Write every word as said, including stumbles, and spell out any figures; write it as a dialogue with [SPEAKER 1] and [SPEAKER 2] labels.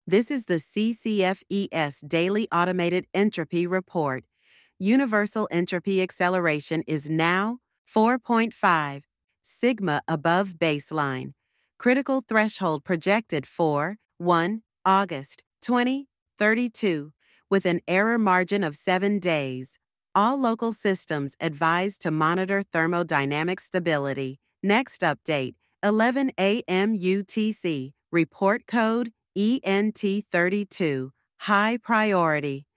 [SPEAKER 1] This is the C C F E S Daily Automated Entropy Report. Universal entropy acceleration is now four point five, sigma above baseline. Critical threshold projected for one August twenty thirty-two, with an error margin of seven days. All local systems advised to monitor thermodynamic stability. Next update, eleven A M U T C, report code E N T thirty-two, high priority.